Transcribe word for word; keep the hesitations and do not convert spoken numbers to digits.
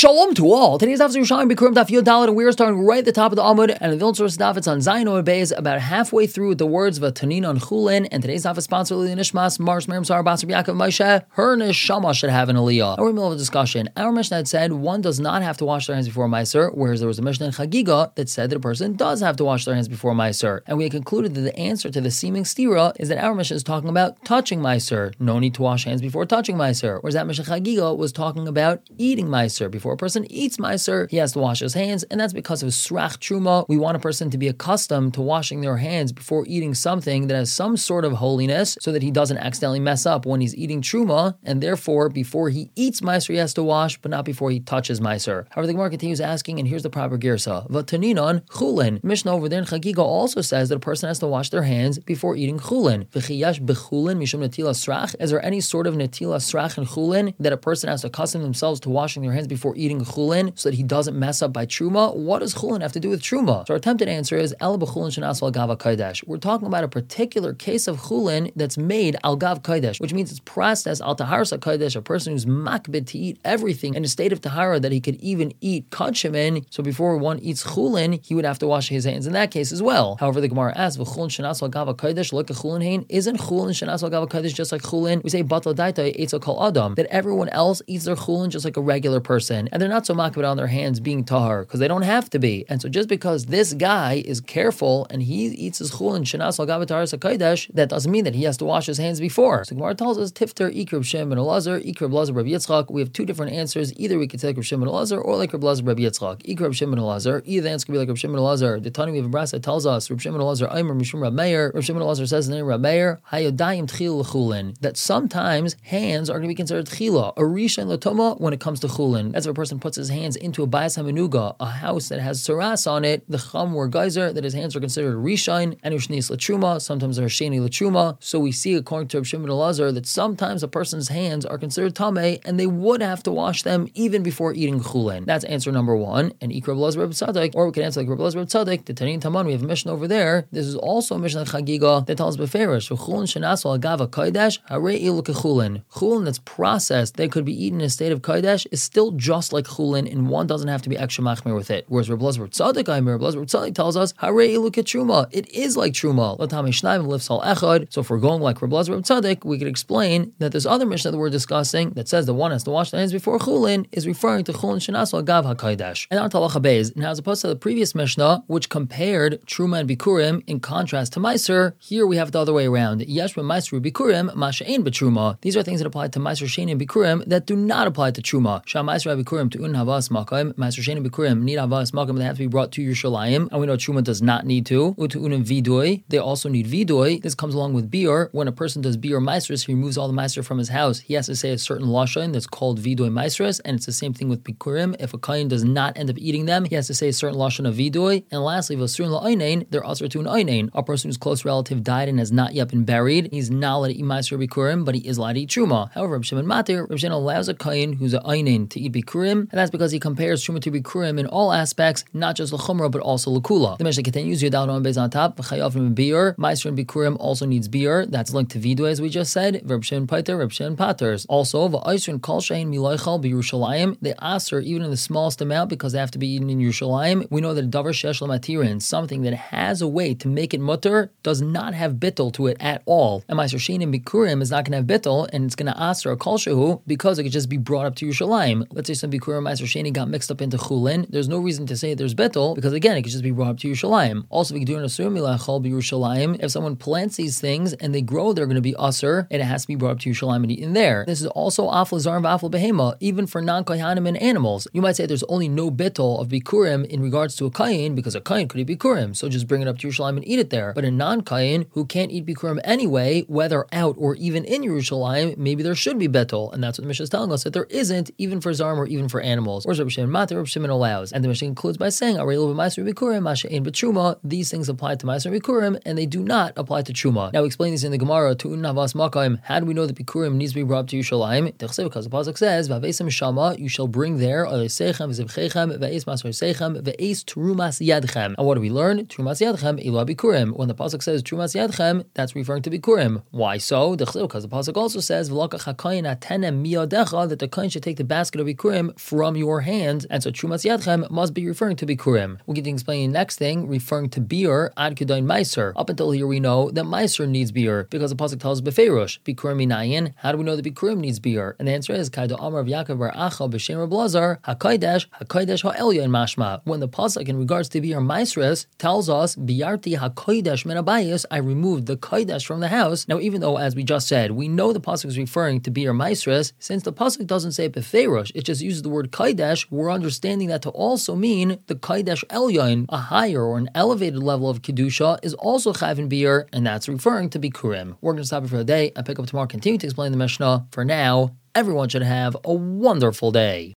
Shalom to all. Today's daf is Yerushalayim Bikurim Daf Yud Dalet, and we are starting right at the top of the Amud. And the Vilna Source daf, it's on Zayin Amud Beis, about halfway through the words of a Tanin on Chulin. And today's daf is sponsored by Nishmas Mars Miriam Sar Basar Yaakov Moshe. Her neshama should have an aliyah. And we're in the middle of a discussion. Our Mishnah had said one does not have to wash their hands before Meiser, whereas there was a Mishnah in Chagiga that said that a person does have to wash their hands before Meiser. And we had concluded that the answer to the seeming stira is that our Mishnah is talking about touching Meiser. No need to wash hands before touching Meiser. Whereas that Mishnah Chagiga was talking about eating Meiser. Before a person eats Meiser, he has to wash his hands, and that's because of Srach Truma. We want a person to be accustomed to washing their hands before eating something that has some sort of holiness, so that he doesn't accidentally mess up when he's eating Truma, and therefore, before he eats Meiser, he has to wash, but not before he touches Meiser. However, the Gemara continues asking, and here's the proper girsa. V'taninon chulin. Mishnah over there in Chagiga also says that a person has to wash their hands before eating chulin. V'chiyash b'chulin mishum netila srach. Is there any sort of netila srach in chulin that a person has to accustom themselves to washing their hands before eating chulin so that he doesn't mess up by truma? What does chulin have to do with truma? So our attempted answer is el b'chulin shenas al gav kodesh. We're talking about a particular case of chulin that's made al gav kodesh, which means it's processed al taharsa kodesh, a person who's makbid to eat everything in a state of tahara that he could even eat kachim in. So before one eats chulin, he would have to wash his hands in that case as well. However, the Gemara asks, v'chulin shenas al gav kodesh look at chulin hain. Isn't chulin shenas al gav kodesh just like chulin? We say batal daita eitzel kol adam, that everyone else eats their chulin just like a regular person, and they're not so makbid on their hands being tahar because they don't have to be. And so just because this guy is careful and he eats his chulin shenas al gav taharas hakodesh, that doesn't mean that he has to wash his hands before. So Gemara tells us tifter ikrib Shimon and Elazar, ikrib Elazar Rabbi Yitzchak. We have two different answers. Either we could take Rabbi Shimon and Elazar or like Rabbi Elazar Rabbi Yitzchak. Ikrib Shimon and Elazar. Either the answer could be like Rabbi Shimon and Elazar. The Tani we have a brass that tells us Rabbi Shimon and Elazar Aimer Mishum Rabbi Meir. Rabbi Shimon and Elazar says in the name of Rabbi Meir hayodayim tchil l'chulin, that sometimes hands are going to be considered tchila, a risha and latoma when it comes to chulin. That's if a person puts his hands into a bayas hamenuga, a house that has saras on it, the chum or geyser, that his hands are considered rishain, and ushnis latruma, sometimes they're sheni latruma. So we see, according to Rabbi Shimon and Elazar, that sometimes a person's hands are considered tameh, and they would have to wash them even before eating chulin. That's answer number one. And Ikra Elazar Rabbi Tzadok, or we can answer like Rabbi Elazar Rabbi Tzadok, the Tanin Taman, we have a mission over there. This is also a mission at Chagiga that tells beferish, chulin shenas al gav kodesh harei ilu kechulin. Chulin that's processed, that could be eaten in a state of kodesh, is still just like chulin, and one doesn't have to be extra machmir with it. Whereas Rabbi Elazar Rabbi Tzadok, Rabbi Elazar Rabbi Tzadok tells us harei ilu ketruma. It is like truma. Latame shnaim lifts al echad. So if we're going like Rabbi Elazar Rabbi Tzadok, we could explain that this other mission that we're discussing that says that one has to wash their hands before chulin is referring to chulin shenas al gav hakodesh. And on talacha beis, now as opposed to the previous mishnah, which compared truma and bikurim in contrast to meiser, here we have the other way around. Yesh b'meiser bikurim masha'ein b'truma. These are things that apply to meiser sheni and bikurim that do not apply to truma. Shah meiser bikurim to un havas makam. Meiser sheni and bikurim need havas makam. They have to be brought to Yerushalayim, and we know truma does not need to. Utu un vidui. They also need vidui. This comes along with biur. When a person does biur meisers, he removes all the meiser from his house. He has to say a certain lashon that's called vidui meisers, and it's the same thing with bikurim. If a kain does not end up eating them, he has to say a certain lashon of vidui. And lastly, v'asurin la'aynein, they're also to an aynein. A person whose close relative died and has not yet been buried, he's not allowed to eat meiser bikurim, but he is allowed to eat truma. However, Reb Shimon Matir, Reb Shimon allows a kain who's an aynein to eat bikurim, and that's because he compares truma to bikurim in all aspects, not just l'chumra but also l'kula. The Mishnah continues, Yudal on base on top, v'chayav from biur. Meiser and bikurim also needs biur. That's linked to vidui as we just said. Reb Shimon Pater, Reb Shimon Paters. Also, v'ayser kol shein miloichal b'Yerushalayim. They aser even in the smallest amount because they have to be eaten in Yerushalayim. We know that a davar shesh l'matirin, something that has a way to make it mutter, does not have bittul to it at all. And meiser shein and bikurim is not going to have bittul, and it's going to aser a kol shehu because it could just be brought up to Yerushalayim. Let's say some bikurim meiser shein got mixed up into chulin. There's no reason to say there's bittul because again it could just be brought up to Yerushalayim. Also, we could do an asur milachal b'Yerushalayim. If someone plants these things and they grow, they're going to be aser, and it has to be brought up to Yerushalayim and eaten there. This is also afal zar and afal behema, even for non-kohanim and animals. You might say there's only no bittul of bikurim in regards to a kain because a kain could eat bikurim, so just bring it up to Yerushalayim and eat it there. But a non-kain who can't eat bikurim anyway, whether out or even in Yerushalayim, maybe there should be bittul, and that's what the Mishnah is telling us, that there isn't even for zarm or even for animals. Or Rabbi Shimon Matir, Rabbi Shimon allows, and the Mishnah concludes by saying, "Arelu b'meiser bikurim masha'ein b'truma." These things apply to meiser bikurim, and they do not apply to truma. Now we explain this in the Gemara. To un havas makam. How do we know that bikurim needs to be brought up to Yerushalayim? Because the pasuk says, "V'avesem shama," you shall bring there aleisechem v'zivchechem v'eis masrosechem v'eis trumas yadchem. And what do we learn? Trumas yadchem ilu bikurim. When the pasuk says trumas yadchem, that's referring to bikurim. Why so? Because the pasuk also says, "V'lakach hakayin atenem miyadecha," that the kain should take the basket of bikurim came from your hand, and so Trumas Yadchem must be referring to Bikurim. We'll get to explain the next thing, referring to beer, Ad Kedain Meiser. Up until here we know that Meiser needs beer, because the Pasuk tells us Befeirush, Bikurim Minayin. How do we know that Bikurim needs beer? And the answer is, Kaido Amar of Yaakov Bar Acha B'Shem Reb Lazar, HaKodesh, HaKodesh HaElyon Mashma. When the Pasuk in regards to beer Meisres tells us, Biyarti HaKodesh Min Abayis, I removed the Kodesh from the house. Now, even though, as we just said, we know the Pasuk is referring to beer Meisres, since the Pasuk doesn't say Befeirush, it just uses the word Kodesh, we're understanding that to also mean the Kodesh Elyon, a higher or an elevated level of Kedusha, is also Chayv in beer, and that's referring to Bikurim. We're going to stop it for the day and pick up tomorrow, continue to explain the Mishnah. For now, everyone should have a wonderful day.